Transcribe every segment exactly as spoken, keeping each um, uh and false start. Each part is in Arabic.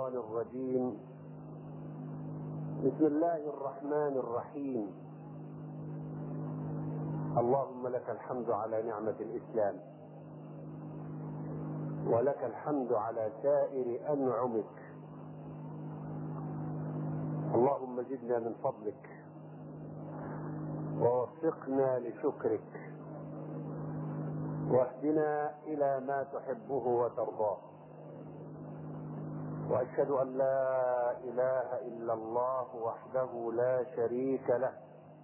الشيطان الرجيم. بسم الله الرحمن الرحيم. اللهم لك الحمد على نعمة الإسلام، ولك الحمد على سائر أنعمك. اللهم زدنا من فضلك ووفقنا لشكرك، واهدنا إلى ما تحبه وترضاه. وأشهد أن لا إله إلا الله وحده لا شريك له،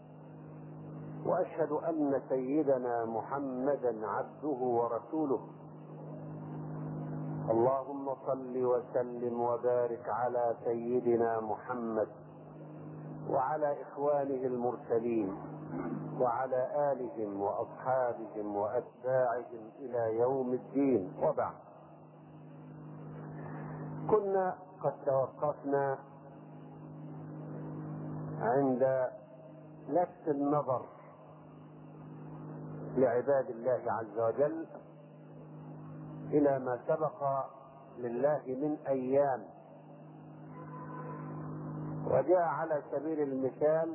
وأشهد أن سيدنا محمدا عبده ورسوله. اللهم صل وسلم وبارك على سيدنا محمد وعلى إخوانه المرسلين وعلى آلهم وأصحابهم وأتباعهم إلى يوم الدين، وبعد. كنا قد توقفنا عند لفت النظر لعباد الله عز وجل إلى ما سبق لله من أيام، وجاء على سبيل المثال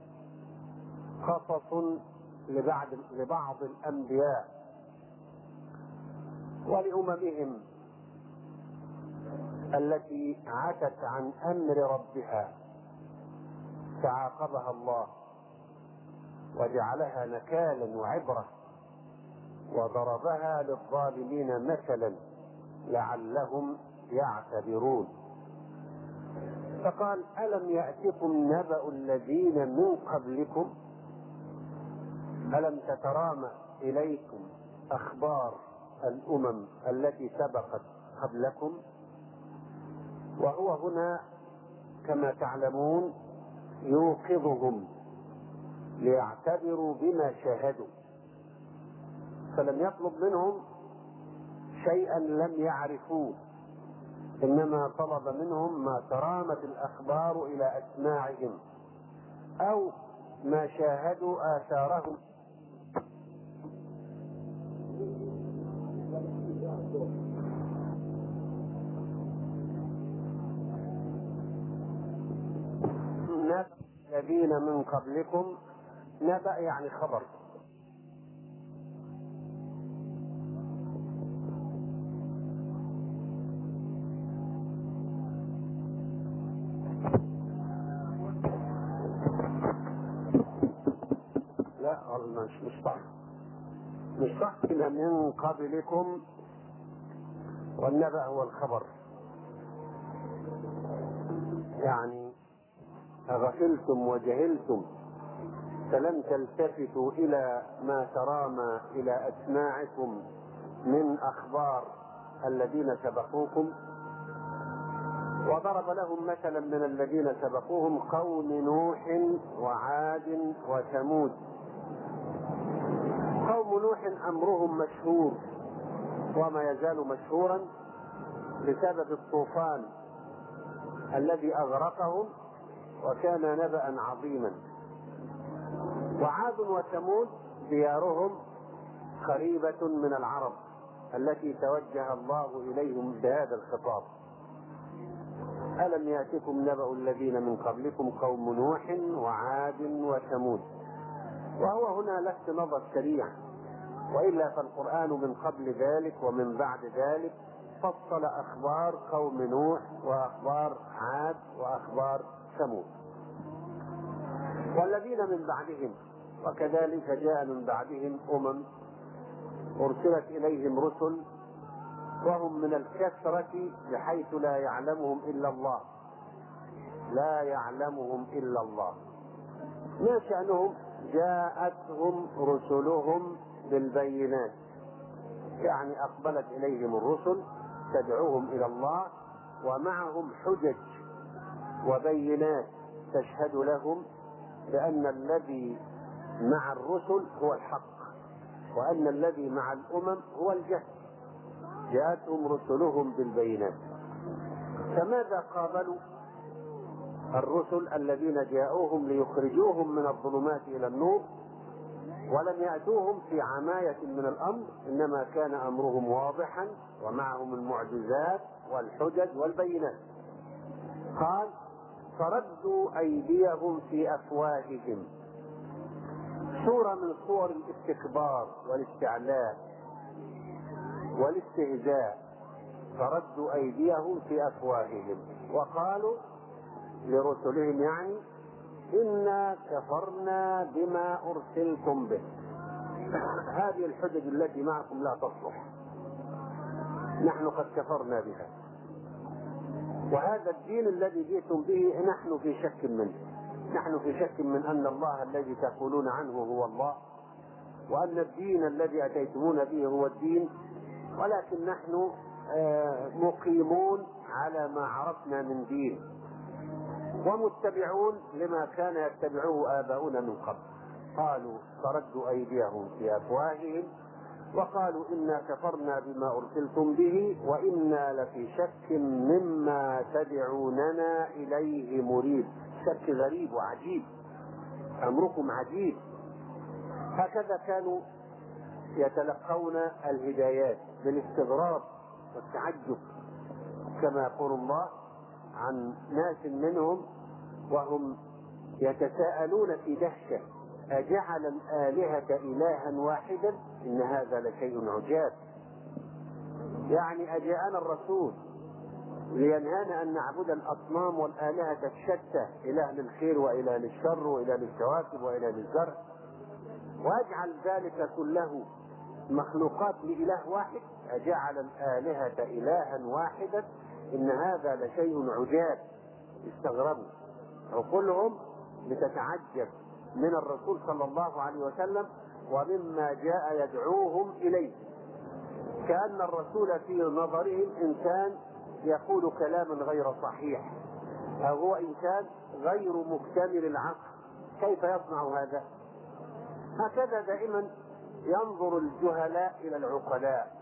قصص لبعض لبعض الأنبياء ولأممهم التي عتت عن أمر ربها فعاقبها الله وجعلها نكالا وعبرة، وضربها للظالمين مثلا لعلهم يعتبرون. فقال: ألم يأتكم نبأ الذين من قبلكم، ألم تترامى إليكم أخبار الأمم التي سبقت قبلكم؟ وهو هنا كما تعلمون يوقظهم ليعتبروا بما شاهدوا، فلم يطلب منهم شيئا لم يعرفوه، إنما طلب منهم ما ترامت الأخبار إلى أسماعهم أو ما شاهدوا آثارهم. نبأ الذين من قبلكم، نبأ يعني خبر. لا مش مش صح مش صح إلا من قبلكم، والنبأ هو الخبر. يعني أغفلتم وجهلتم فلم تلتفتوا إلى ما ترامى إلى أسماعكم من أخبار الذين سبقوكم. وضرب لهم مثلا من الذين سبقوهم قوم نوح وعاد وثمود. قوم نوح أمرهم مشهور وما يزال مشهورا بسبب الطوفان الذي أغرقهم، وكان نبأ عظيما. وعاد وثمود ديارهم قريبة من العرب التي توجه الله إليهم بهذا الخطاب: ألم يأتكم نبأ الذين من قبلكم قوم نوح وعاد وثمود. وهو هنا لفت نظر سريع، وإلا فالقرآن من قبل ذلك ومن بعد ذلك فصل أخبار قوم نوح وأخبار عاد وأخبار ثمود والذين من بعدهم. وكذلك جاء من بعدهم أمم أرسلت إليهم رسل وهم من الكثرة بحيث لا يعلمهم إلا الله لا يعلمهم إلا الله ما شأنهم؟ جاءتهم رسلهم بالبينات، يعني أقبلت إليهم الرسل تدعوهم إلى الله ومعهم حجج وبينات تشهد لهم بأن الذي مع الرسل هو الحق، وأن الذي مع الأمم هو الجهل. جاءتهم رسلهم بالبينات. فماذا قابلوا الرسل الذين جاءوهم ليخرجوهم من الظلمات إلى النور؟ ولم يأتوهم في عماية من الأمر، إنما كان أمرهم واضحا ومعهم المعجزات والحجج والبينات. قال فردوا أيديهم في أفواههم، صورة من صور الاستكبار والاستعلاء والاستهزاء. فردوا أيديهم في أفواههم وقالوا لرسلهم يعني إنا كفرنا بما أرسلتم به. هذه الحجج التي معكم لا تصلح، نحن قد كفرنا بها، وهذا الدين الذي جئتم به نحن في شك منه. نحن في شك من أن الله الذي تقولون عنه هو الله، وأن الدين الذي أتيتمون به هو الدين، ولكن نحن مقيمون على ما عرفنا من دين ومتبعون لما كان يتبعه آباؤنا من قبل. قالوا فردوا أيديهم في أفواههم وقالوا إنا كفرنا بما أرسلتم به وإنا لفي شك مما تدعوننا إليه مريب. شك غريب وعجيب، أمركم عجيب. هكذا كانوا يتلقون الهدايات بالاستغراب والتعجب، كما يقول الله عن ناس منهم وهم يتساءلون في دهشة أجعل الآلهة إلها واحدا إن هذا لشيء عجاب. يعني أجاءنا الرسول لينهانا أن نعبد الأصنام والآلهة الشتى، إله للخير وإله للشر وإله للكواكب وإله للزرع، وأجعل ذلك كله مخلوقات لإله واحد. أجعل الآلهة إلها واحدا إن هذا لشيء عجاب. استغربوا عقولهم لتتعجب من الرسول صلى الله عليه وسلم ومما جاء يدعوهم إليه، كأن الرسول في نظرهم إنسان يقول كلاما غير صحيح، أو هو إنسان غير مكتمل العقل. كيف يصنع هذا؟ هكذا دائما ينظر الجهلاء إلى العقلاء،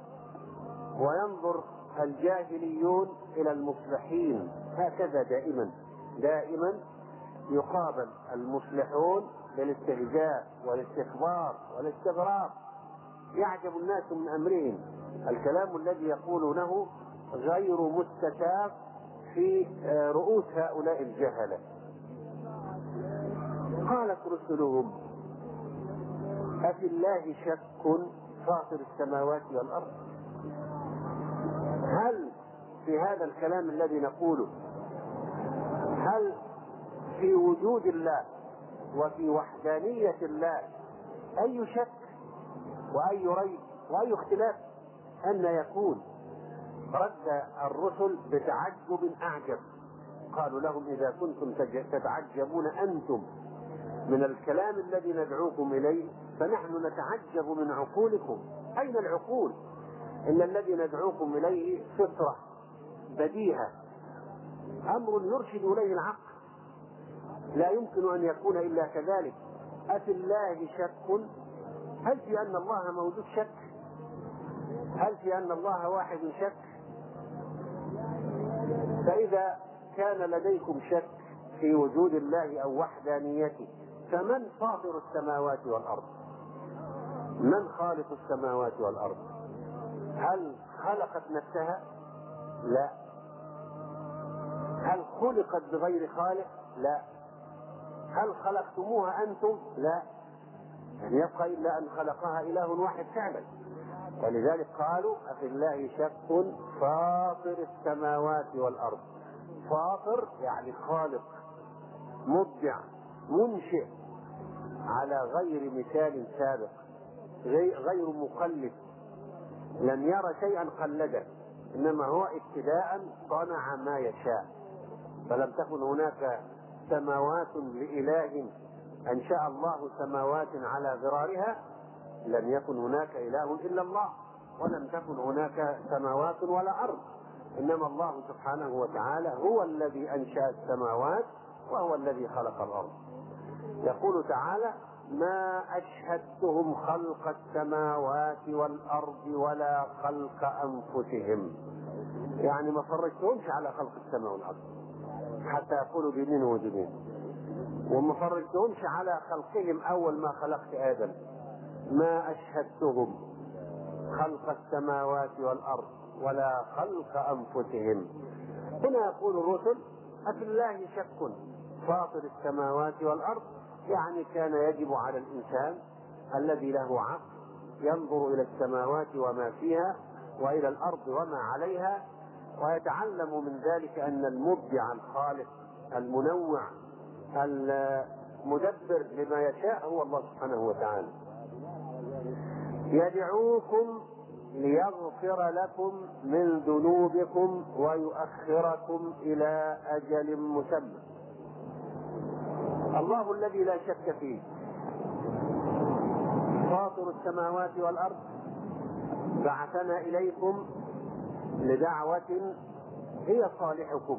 وينظر الجاهليون إلى المصلحين. هكذا دائما دائما يقابل المصلحون بالاستهزاء والاستكبار والاستغراب. يعجب الناس من أمرهم، الكلام الذي يقولونه غير مستتاب في رؤوس هؤلاء الجهلة. قالت رسلهم أفي الله شك فاطر السماوات والأرض. هل في هذا الكلام الذي نقوله، هل في وجود الله وفي وحدانية الله أي شك وأي ريب وأي اختلاف؟ أن يكون؟ رد الرسل بتعجب أعجب. قالوا لهم إذا كنتم تتعجبون أنتم من الكلام الذي ندعوكم إليه فنحن نتعجب من عقولكم. أين العقول؟ إن الذي ندعوكم إليه فطرة بديهة، أمر يرشد إليه العقل، لا يمكن أن يكون إلا كذلك. أفي الله شك؟ هل في أن الله موجود شك؟ هل في أن الله واحد شك؟ فإذا كان لديكم شك في وجود الله أو وحدانيته فمن فاطر السماوات والأرض؟ من خالق السماوات والأرض؟ هل خلقت نفسها؟ لا. هل خلقت بغير خالق؟ لا. هل خلقتموها أنتم؟ لا. يعني يبقى إلا أن خلقها إله واحد فعلا. ولذلك قالوا أفي الله شك فاطر السماوات والأرض. فاطر يعني خالق، مبدع، منشئ على غير مثال سابق، غير مقلد، لم يرى شيئا قلده، إنما هو ابتداء صنع ما يشاء. فلم تكن هناك سماوات لإله أنشأ الله سماوات على غرارها، لم يكن هناك إله إلا الله، ولم تكن هناك سماوات ولا أرض، إنما الله سبحانه وتعالى هو الذي أنشأ السماوات وهو الذي خلق الأرض. يقول تعالى ما أشهدتهم خلق السماوات والأرض ولا خلق أنفسهم. يعني ما فرجتهمش على خلق السماء والأرض حتى يقولوا دينين ودينين، وما فرجتهمش على خلقهم أول ما خلقت آدم. ما أشهدتهم خلق السماوات والأرض ولا خلق أنفسهم. هنا يقول الرسل أفي الله شك فاطر السماوات والأرض، يعني كان يجب على الإنسان الذي له عقل ينظر إلى السماوات وما فيها وإلى الأرض وما عليها، ويتعلم من ذلك أن المبدع الخالق المنوع المدبر لما يشاء هو الله سبحانه وتعالى. يدعوكم ليغفر لكم من ذنوبكم ويؤخركم إلى أجل مسمى. الله الذي لا شك فيه فاطر السماوات والأرض بعثنا إليكم لدعوة هي صالحكم.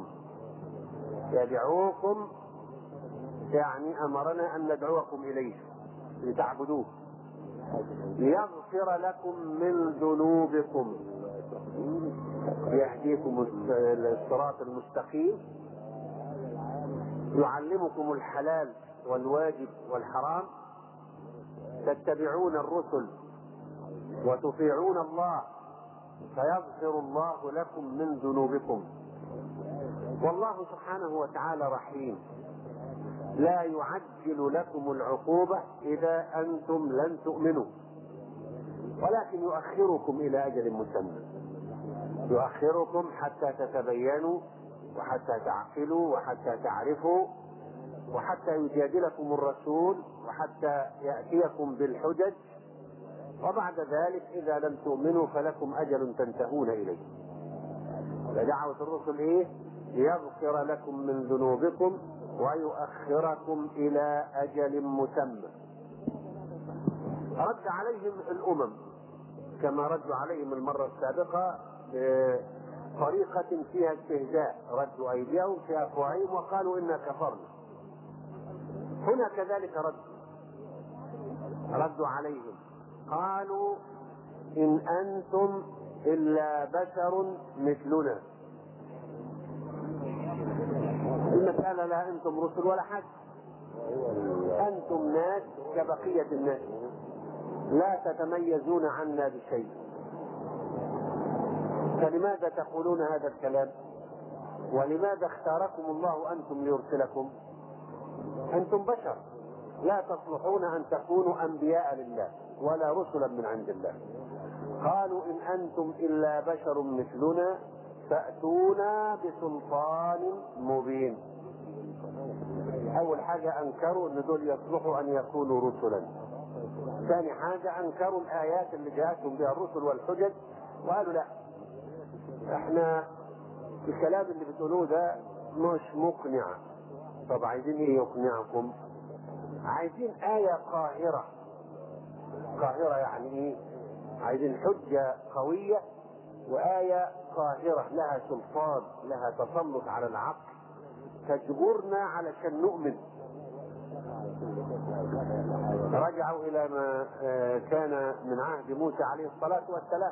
يدعوكم يعني أمرنا أن ندعوكم إليه لتعبدوه، ليغفر لكم من ذنوبكم، يهديكم الصراط المستقيم، يعلمكم الحلال والواجب والحرام، تتبعون الرسل وتطيعون الله فيغفر الله لكم من ذنوبكم. والله سبحانه وتعالى رحيم، لا يعجل لكم العقوبة إذا أنتم لن تؤمنوا، ولكن يؤخركم إلى أجل مسمى، يؤخركم حتى تتبينوا وحتى تعقلوا وحتى تعرفوا وحتى يجادلكم الرسول وحتى يأتيكم بالحجج، وبعد ذلك إذا لم تؤمنوا فلكم أجل تنتهون إليه. فدعوة الرسل إيه؟ ليغفر لكم من ذنوبكم ويؤخركم إلى أجل مسمى. رد عليهم الأمم كما ردوا عليهم المرة السابقة بطريقة فيها استهزاء، ردوا أيديهم في أفواههم وقالوا إنا كفرنا. هنا كذلك رد ردوا عليهم قالوا إن أنتم إلا بشر مثلنا. المسألة لا أنتم رسل ولا حد، أنتم ناس كبقية الناس لا تتميزون عنا بشيء، فلماذا تقولون هذا الكلام؟ ولماذا اختاركم الله أنتم ليرسلكم؟ أنتم بشر لا تصلحون أن تكونوا أنبياء لله ولا رسلا من عند الله. قالوا إن أنتم إلا بشر مثلنا فأتونا بسلطان مبين. أول حاجة أنكروا أن دول يصلحوا أن يكونوا رسلا. ثاني حاجة أنكروا الآيات اللي جاءتهم بها الرسل والحجج وقالوا لا، احنا الكلام اللي بتقولوه ده مش مقنع. طب عايزين ايه يقنعكم؟ عايزين آية قاهرة. قاهرة يعني ايه؟ عايزين حجة قوية وآية قاهرة لها سلطان لها تسلط على العقل تجبرنا علشان نؤمن. رجعوا إلى ما كان من عهد موسى عليه الصلاة والسلام،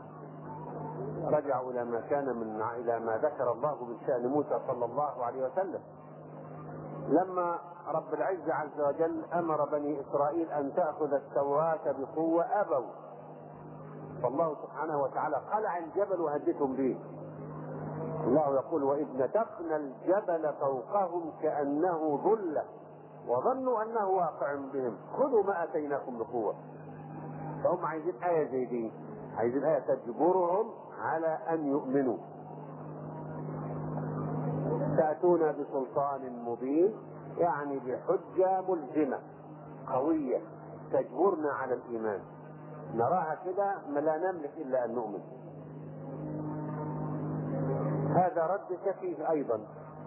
رجعوا إلى ما كان من إلى ما ذكر الله من شأن موسى صلى الله عليه وسلم لما رب العزة عز وجل أمر بني إسرائيل أن تأخذ التوراة بقوة أبوا، فالله سبحانه وتعالى قلع الجبل وهدتهم به. الله يقول وإذ نتقنا الجبل فوقهم كأنه ظلة وظنوا أنه واقع بهم خذوا ما أتيناكم بقوة. فهم عايزين آية زي دي، عايزين آية تجبرهم على أن يؤمنوا. تأتونا بسلطان مبين يعني بحجة ملزمة قوية تجبرنا على الإيمان. نراها كده ما لا نملك إلا أن نؤمن. هذا رد سفيه أيضا.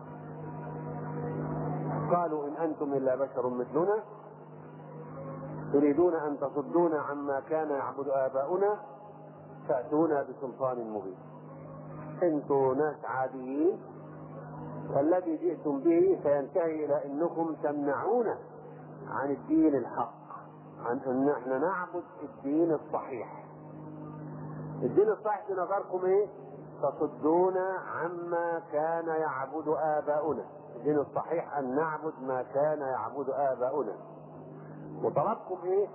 قالوا إن أنتم إلا بشر مثلنا تريدون أن تصدونا عما كان يعبد آباؤنا فأتونا بسلطان مبين. أنتم ناس عاديين والذي جئتم به سينتهي إلى أنكم تمنعون عن الدين الحق، عن أن احنا نعبد الدين الصحيح. الدين الصحيح في نظركم ايه؟ تصدون عما كان يعبد آباؤنا. الدين الصحيح أن نعبد ما كان يعبد آباؤنا. وطلبكم ايه؟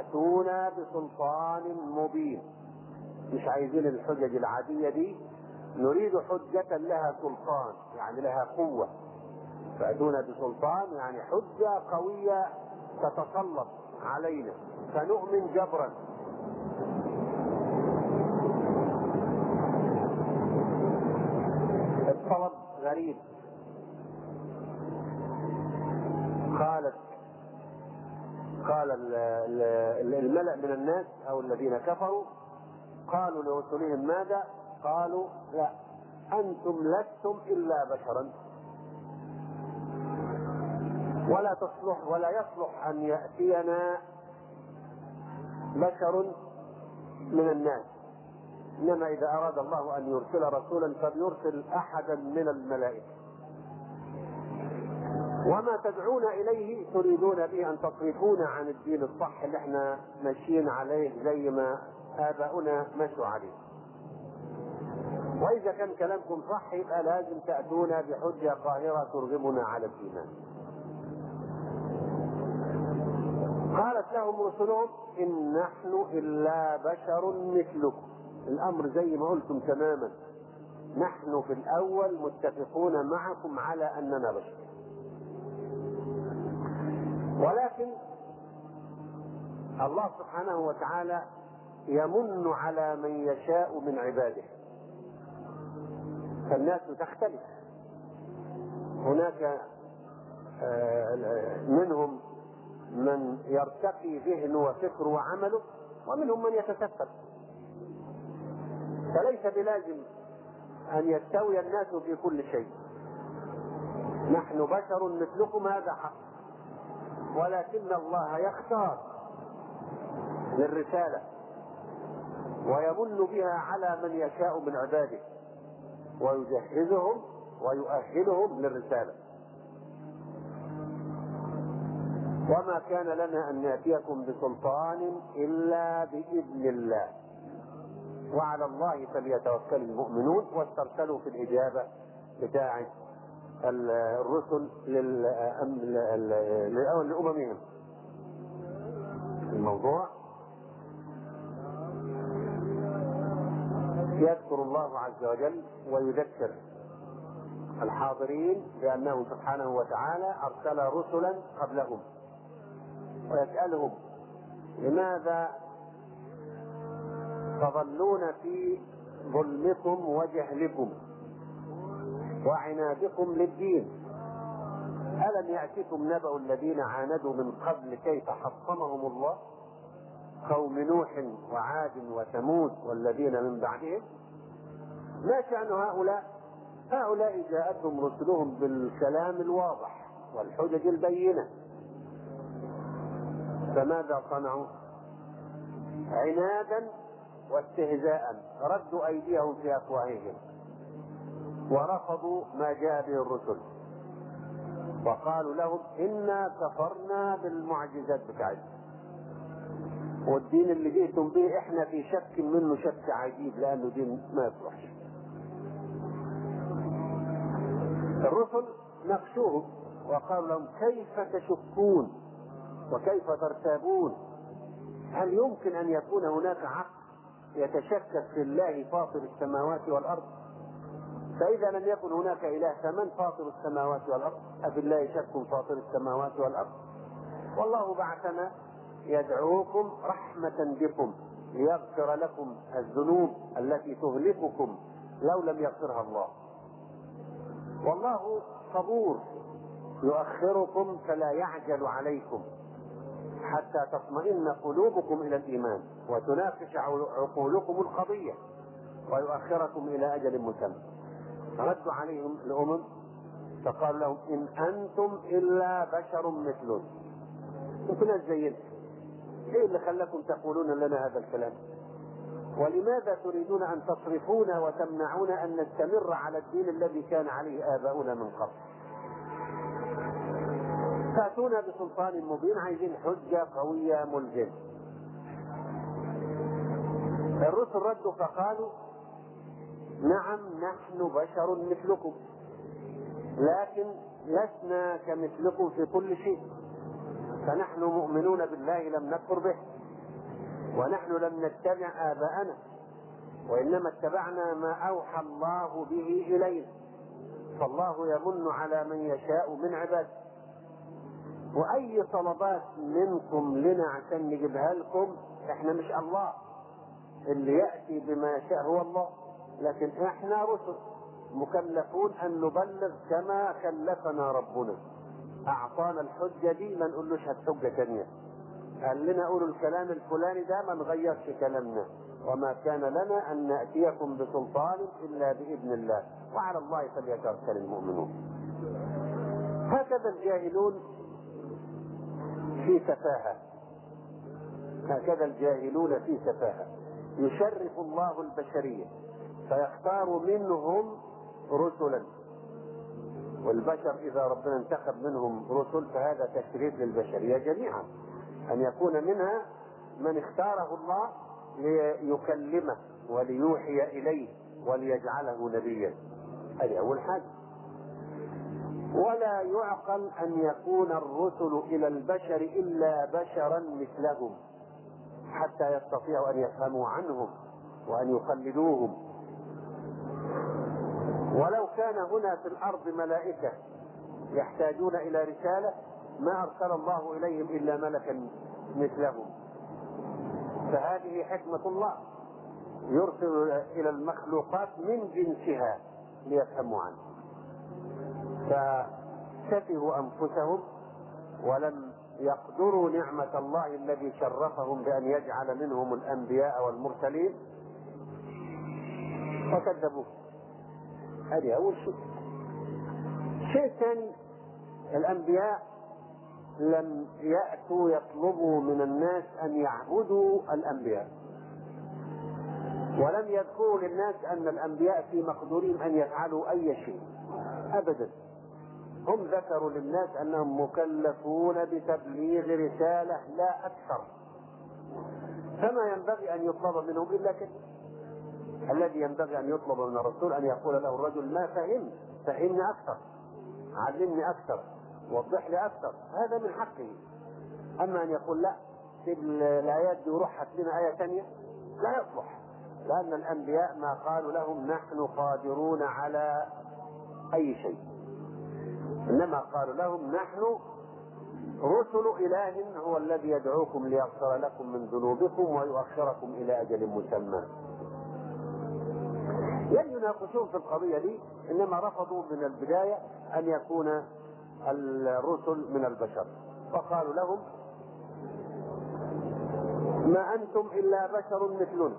فأتونا بسلطان مبين. مش عايزين الحجج العادية دي نريد حجة لها سلطان، يعني لها قوة. فأتونا بسلطان يعني حجة قوية تتسلط علينا فنؤمن جبرا. الطلب غريب. قالت قال الملأ من الناس أو الذين كفروا قالوا لرسلهم ماذا؟ قالوا لا أنتم لستم إلا بشرا، ولا تصلح ولا يصلح أن يأتينا بشر من الناس، إنما إذا أراد الله أن يرسل رسولا فليرسل أحدا من الملائكة. وما تدعون إليه تريدون به أن تصرفونا عن الدين الصح اللي احنا ماشيين عليه زي ما آباؤنا مشوا عليه. وإذا كان كلامكم صح يبقى لازم تأتونا بحجة قاهرة ترغبنا على الإيمان. قالت لهم رسلهم إن نحن إلا بشر مثلكم. الأمر زي ما قلتم تماما، نحن في الأول متفقون معكم على أننا بشر، ولكن الله سبحانه وتعالى يمن على من يشاء من عباده، فالناس تختلف. هناك منهم من يرتقي ذهنه وفكره وعمله، ومنهم من يتسفل. فليس بلازم أن يستوي الناس في كل شيء. نحن بشر مثلكم هذا حق، ولكن الله يختار للرسالة ويمن بها على من يشاء من عباده ويجهزهم ويؤهلهم للرسالة. وما كان لنا أن نأتيكم بسلطان إلا بإذن الله وعلى الله فليتوكل المؤمنون. واسترسلوا في الإجابة بتاعة الرسل لأممهم. الموضوع يذكر الله عز وجل ويذكر الحاضرين بأنه سبحانه وتعالى أرسل رسلا قبلهم، ويسألهم لماذا تظلون في ظلمكم وجهلكم وعنادكم للدين؟ ألم يأتكم نبأ الذين عاندوا من قبل كيف حطمهم الله، قوم نوح وعاد وثمود والذين من بعدهم. ما شأن هؤلاء؟ هؤلاء جاءتهم رسلهم بالكلام الواضح والحجج البينة، فماذا صنعوا؟ عنادا واستهزاء ردوا أيديهم في أفواههم ورفضوا ما جاء به الرسل، وقالوا لهم إنا كفرنا بالمعجزات بتاعتكم، والدين اللي جئتم به احنا في شك منه شك عجيب لأنه دين ما يصلحش. الرسل ناقشوهم وقالوا لهم كيف تشكون وكيف ترتابون؟ هل يمكن أن يكون هناك عقل يتشكك في الله فاطر السماوات والأرض؟ فإذا لم يكن هناك إله فمن فاطر السماوات والأرض؟ أفي الله شك فاطر السماوات والأرض؟ والله بعثنا يدعوكم رحمة بكم ليغفر لكم الذنوب التي تهلككم لو لم يغفرها الله، والله صبور يؤخركم فلا يعجل عليكم حتى تطمئن قلوبكم إلى الإيمان وتناقش عقولكم القضية ويؤخركم إلى أجل مسمى. ردوا عليهم الأمم فقال لهم إن أنتم إلا بشر مثلنا. انتم ناس زينا، ايه اللي خلاكم تقولون لنا هذا الكلام؟ ولماذا تريدون أن تصرفونا وتمنعونا أن نستمر على الدين الذي كان عليه آباؤنا من قبل؟ فأتونا بسلطان مبين، عايزين حجة قوية ملزمة. الرسل ردوا فقالوا نعم نحن بشر مثلكم، لكن لسنا كمثلكم في كل شيء، فنحن مؤمنون بالله لم نكفر به، ونحن لم نتبع آباءنا، وإنما اتبعنا ما أوحى الله به إلينا، فالله يمن على من يشاء من عباده. وأي طلبات منكم لنا عشان نجيبها لكم، احنا مش الله، اللي يأتي بما يشاء هو الله، لكن احنا رسل مكلفون أن نبلغ كما كلفنا ربنا. أعطانا الحجة دي ما نقولوش هات حجة تانية، قال لنا قولوا الكلام الفلاني ده ما نغيرش كلامنا، وما كان لنا أن نأتيكم بسلطان إلا بإذن الله، وعلى الله فليتوكل المؤمنون. هكذا الجاهلون في سفاهة، هكذا الجاهلون في سفاهة. يشرف الله البشرية فيختار منهم رسلا، والبشر إذا ربنا انتخب منهم رسل فهذا تشريف للبشرية جميعا، أن يكون منها من اختاره الله ليكلمه وليوحي إليه وليجعله نبيا. هذه أول حاجة. ولا يعقل أن يكون الرسل إلى البشر إلا بشرا مثلهم حتى يستطيعوا أن يفهموا عنهم وأن يقلدوهم. ولو كان هنا في الأرض ملائكة يحتاجون إلى رسالة ما أرسل الله إليهم إلا ملكا مثلهم. فهذه حكمة الله، يرسل إلى المخلوقات من جنسها ليفهموا عنه. فسفهوا أنفسهم ولم يقدروا نعمة الله الذي شرفهم بأن يجعل منهم الأنبياء والمرسلين فكذبوه. هذه أول شيء. شيء ثاني، الأنبياء لم يأتوا يطلبوا من الناس أن يعبدوا الأنبياء، ولم يذكروا للناس أن الأنبياء في مقدورهم أن يفعلوا أي شيء أبدا. هم ذكروا للناس أنهم مكلفون بتبليغ رسالة لا أكثر، فما ينبغي أن يطلب منهم إلا كده. الذي ينبغي أن يطلب من الرسول أن يقول له الرجل ما فهم، فهمني أكثر، علمني أكثر، وضح لي أكثر، هذا من حقه. أما أن يقول لا سيب الآيات دي وروح هات لنا آية ثانية، لا يصلح، لأن الأنبياء ما قالوا لهم نحن قادرون على أي شيء، إنما قالوا لهم نحن رسل إله هو الذي يدعوكم ليغفر لكم من ذنوبكم ويؤخركم إلى أجل مسمى. لم يناقشون في القضية دي، إنما رفضوا من البداية أن يكون الرسل من البشر، فقالوا لهم ما أنتم إلا بشر مثلنا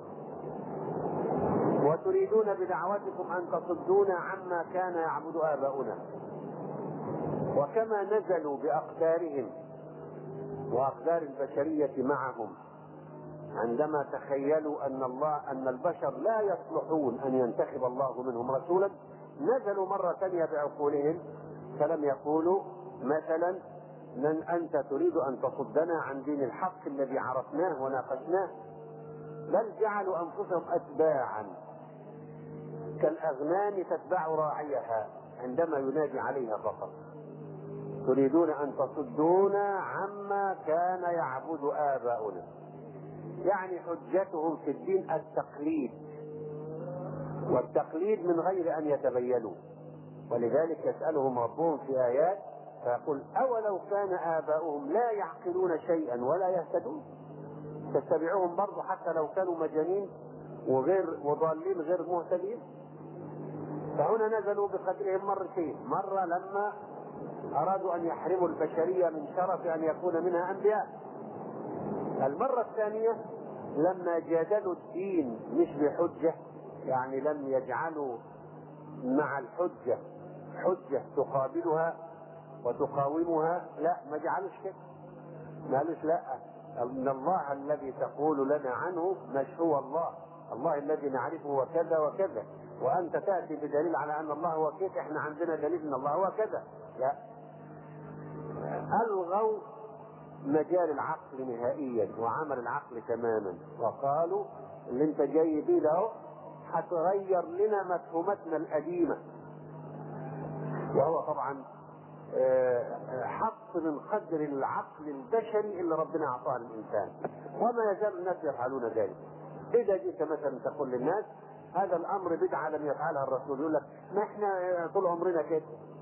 وتريدون بدعوتكم أن تصدونا عما كان يعبد آباؤنا. وكما نزلوا بأقدارهم وأقدار البشرية معهم عندما تخيلوا أن الله أن البشر لا يصلحون أن ينتخب الله منهم رسولا، نزلوا مرة ثانية بعقولهم فلم يقولوا مثلا من أنت تريد أن تصدنا عن دين الحق الذي عرفناه وناقشناه، بل جعلوا أنفسهم أتباعا كالأغنام تتبع راعيها عندما ينادي عليها فقط. تريدون أن تصدونا عما كان يعبد آباؤنا، يعني حجتهم في الدين التقليد، والتقليد من غير أن يتبينوا. ولذلك يسألهم ربهم في آيات فيقول أولو كان آباؤهم لا يعقلون شيئا ولا يهتدون، تتبعوهم برضو حتى لو كانوا مجانين وغير وضالين غير مهتدين. فهنا نزلوا بقدرهم مرتين، مرة لما أرادوا أن يحرموا البشرية من شرف أن يكون منها أنبياء، المرة الثانية لما جادلوا الدين مش بحجة، يعني لم يجعلوا مع الحجة حجة تقابلها وتقاومها، لا ما جعلوش كده، ما قالوش لا ان الله الذي تقول لنا عنه مش هو الله، الله الذي نعرفه هو كذا وكذا، وانت تاتي بدليل على ان الله هو كذا، احنا عندنا دليل ان الله هو كذا. لا، الغوا مجال العقل نهائيا وعمل العقل تماما، وقالوا اللي انت جاي بيه ده هتغير لنا مفهوماتنا القديمه، وهو طبعا حط من قدر العقل البشري اللي ربنا اعطاه للانسان، وما يزال الناس يفعلون ذلك. إذا جئت مثلا تقول للناس هذا الأمر بدعة لم يفعلها الرسول، يقول لك ما احنا طول عمرنا كده.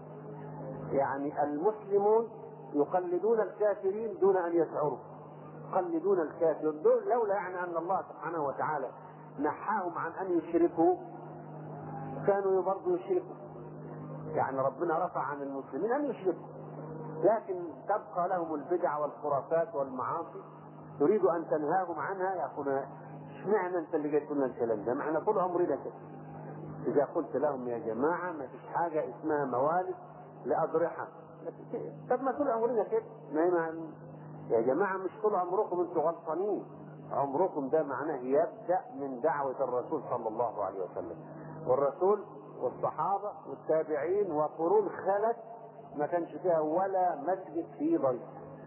يعني المسلمون يقلدون الكافرين دون أن يشعروا، يقلدون الكافرين لولا يعني أن الله سبحانه وتعالى نحاهم عن أن يشركوا كانوا برضه يشركوا. يعني ربنا رفع عن المسلمين أن يشركوا، لكن تبقى لهم البدع والخرافات والمعاصي تريد أن تنهاهم عنها. يقول اشمعنى أنت اللي جاي تقول لنا الكلام ده؟ ما احنا طول عمرنا كده. إذا قلت لهم يا جماعة ما فيش حاجة اسمها موالد لأضرحة، طب ما طول عمرنا كده. ما يا جماعة مش طول عمركم انتوا غلطانين، عمركم ده معناه يبدأ من دعوة الرسول صلى الله عليه وسلم، والرسول والصحابة والتابعين وقرون خلت ما كانش فيها ولا مسجد فيه ضيف.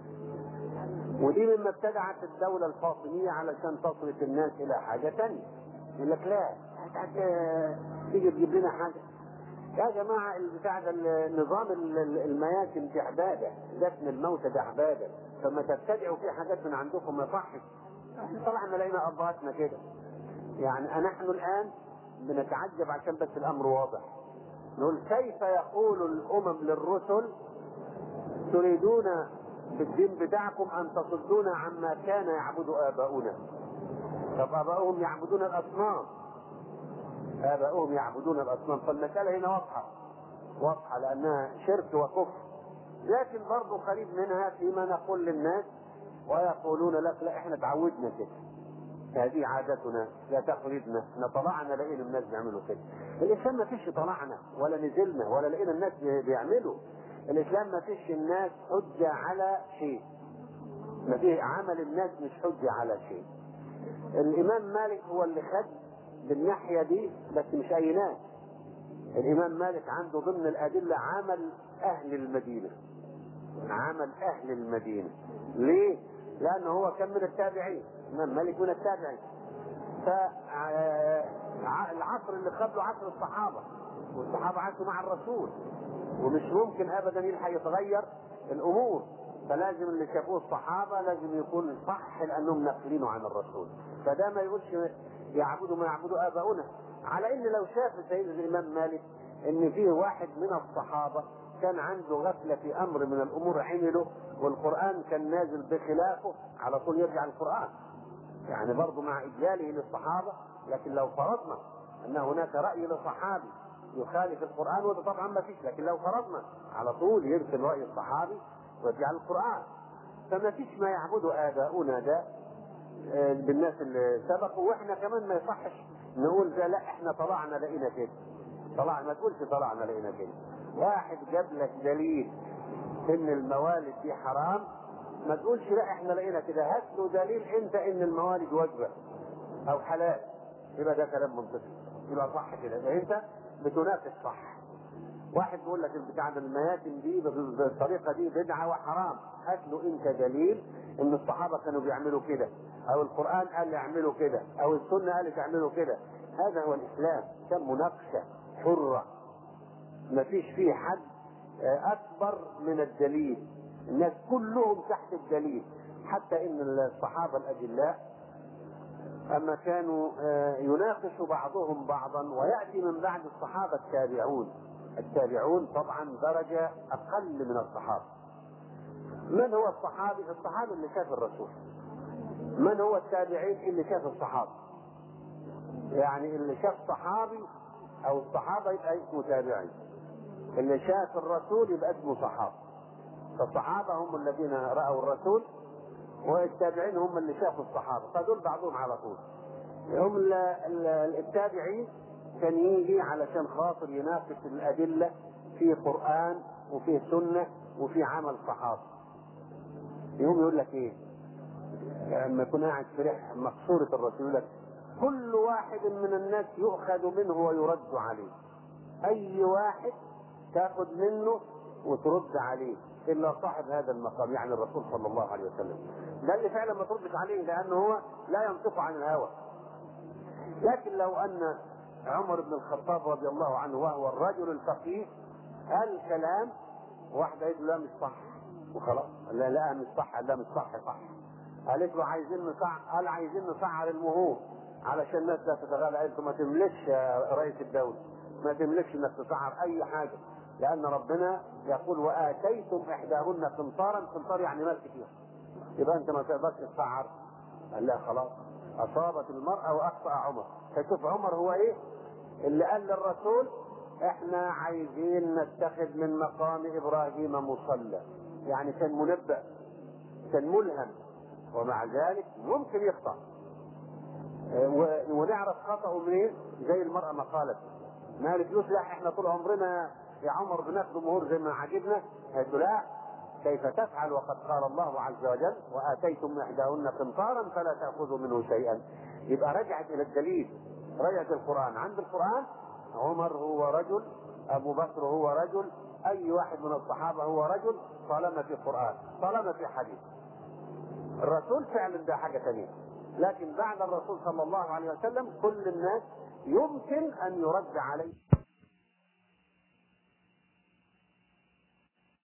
ودي مما ابتدعت الدولة الفاطمية علشان تصرف الناس إلى حاجة تانية. يقول لك لا تيجي تجيب لنا حاجة. يا جماعة البتاع ده نظام المياسم دي عبادة، دفن الموتى ده عبادة، فما تبتدعوا في حاجات من عندكم ما يصحش. احنا طبعا لقينا أبهاتنا كده. يعني نحن الآن بنتعجب عشان بس الأمر واضح. نقول كيف يقول الأمم للرسل تريدون بالدين بتاعكم أن تصدونا عما كان يعبد آباؤنا؟ طب آباؤهم يعبدون الأصنام، آباؤهم يعبدون الأصنام، فالمسألة هنا واضحة واضحة لأنها شرك وكفر. لكن برضو قريب منها فيما نقول للناس ويقولون لك لا احنا تعودنا كده، هذه عادتنا لا تقليدنا، احنا طلعنا لقينا الناس بيعملوا كده. الإسلام ما فيش طلعنا ولا نزلنا ولا لقينا الناس بيعملوا. الإسلام ما فيش الناس حجة على شيء، ما فيه عمل الناس مش حجة على شيء. الإمام مالك هو اللي خد بالناحية دي، بس مش أي ناس. الإمام مالك عنده ضمن الأدلة عمل أهل المدينة، عمل أهل المدينة. ليه؟ لأنه هو كان من التابعين، الإمام مالك من التابعين. فالعصر اللي قبله عصر الصحابة، والصحابة عاشوا مع الرسول، ومش ممكن أبدا يلحق يتغير الأمور، فلازم اللي شافوه الصحابة لازم يكون صح لأنهم ناقلينه عن الرسول. فده ما يقولش يعبدوا ما يعبدوا آباؤنا. على إن لو شاف سيد الإمام مالك إن فيه واحد من الصحابة كان عنده غفلة في أمر من الأمور عمله والقرآن كان نازل بخلافه، على طول يرجع القرآن. يعني برضه مع إجلاله للصحابة، لكن لو فرضنا أن هناك رأي لصحابي يخالف القرآن وده طبعا ما فيش، لكن لو فرضنا على طول يرسل رأي الصحابي ويرجع القرآن. فما فيش ما يعبده آباؤنا ده بالناس اللي سبقوا، واحنا كمان ما يصحش نقول ده لا احنا طلعنا لقينا كده. طلعنا ما تقولش طلعنا لقينا كده. واحد جاب لك دليل ان الموالد دي حرام، ما تقولش لا احنا لقينا كده. هات له دليل انت ان الموالد واجبه او حلال، يبقى ده كلام منطقي، يبقى صح كده. يبقى انت بتناقش صح. واحد بيقول لك البتاع ده المياتم دي بالطريقه دي بدعه وحرام، هات له انت دليل ان الصحابه كانوا بيعملوا كده، او القران قال يعملوا كده، او السنه قالت يعملوا كده. هذا هو الاسلام، كان مناقشه حره، ما فيش فيه حد اكبر من الدليل، الناس كلهم تحت الدليل. حتى ان الصحابه الاجلاء اما كانوا يناقش بعضهم بعضا، وياتي من بعد الصحابه التابعون. التابعون طبعا درجه اقل من الصحابه. من هو الصحابي؟ الصحابي اللي شاف الرسول. من هو التابعين؟ اللي شاف الصحابه. يعني اللي شاف صحابي او الصحابه يبقى اسمه تابعي، اللي شاف الرسول يبقى اسمه صحابه. فالصحابه هم الذين راوا الرسول، والتابعين هم اللي شافوا الصحابه، فدول بعضهم على طول. هم التابعين كان يجي علشان خاطر يناقش الادله في قران وفي سنه وفي عمل صحابه. يوم يقول لك ايه لما يكون قاعد في ريح مقصوره الرسول، يقول لك كل واحد من الناس يؤخذ منه ويرد عليه. اي واحد تاخذ منه وترد عليه الا صاحب هذا المقام، يعني الرسول صلى الله عليه وسلم. ده اللي فعلا ما تردش عليه، لانه هو لا ينطق عن الهوى. لكن لو ان عمر بن الخطاب رضي الله عنه وهو الرجل الفقيه قال كلام، واحده قالت له لا مش صح وخلاص، لا لا مش صح، لا مش صح صح. قالت له عايزين نسعر، قال عايزين نسعر المهور، علشان الناس لا تتغالى. انت ما تملكش يا رئيس الدولة، ما تملكش انك تسعر اي حاجة، لان ربنا يقول واتيتم احداهن قنطارا. قنطار يعني ملك فيها، يبقى انت ما تقدرش تسعر. قال لا خلاص، اصابت المرأة واخطأ عمر. فشوف عمر هو ايه اللي قال للرسول احنا عايزين نتخذ من مقام ابراهيم مصلى، يعني كان منبأ، كان ملهم، ومع ذلك ممكن يخطأ. ونعرف خطأه منين؟ زي المرأة ما قالت ما لك يصلح احنا طول عمرنا يا عمر بناخد مهور زي ما عجبنا. قالت لا، كيف تفعل وقد قال الله عز وجل واتيتم احداهن قنطارا فلا تاخذوا منه شيئا. يبقى رجعت الى الدليل، رجعت القران. عند القران عمر هو رجل، ابو بكر هو رجل، اي واحد من الصحابه هو رجل، طالما في قران، طالما في حديث. الرسول فعلا ده حاجه ثانيه، لكن بعد الرسول صلى الله عليه وسلم كل الناس يمكن ان يرد عليه